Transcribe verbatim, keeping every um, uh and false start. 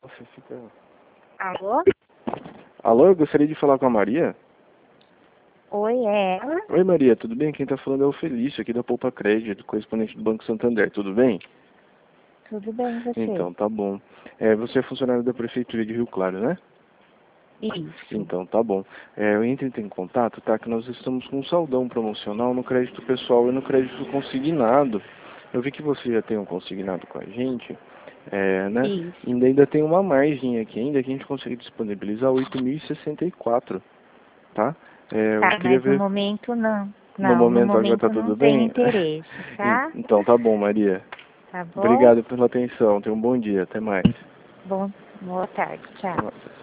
Você fica... Alô? Alô, eu gostaria de falar com a Maria. Oi, é ela? Oi, Maria, tudo bem? Quem tá falando é o Felício, aqui da Poupa Crédito, correspondente do Banco Santander, tudo bem? Tudo bem, você? Então, tá bom. É, você é funcionário da Prefeitura de Rio Claro, né? Isso. Então, tá bom. É, eu entro em contato, tá? Que nós estamos com um saldão promocional no crédito pessoal e no crédito consignado. Eu vi que você já tem um consignado com a gente, é, né? Isso. E ainda, ainda tem uma margem aqui ainda que a gente consegue disponibilizar oito mil e sessenta e quatro, tá? É, eu Tá, queria mas no ver... momento não. No Não, no momento agora tá momento não tudo tem bem? interesse, En- tá? Então, tá bom, Maria. Tá bom? Obrigado pela atenção. Tenha um bom dia. Até mais. Bom, boa tarde, tchau. Até mais.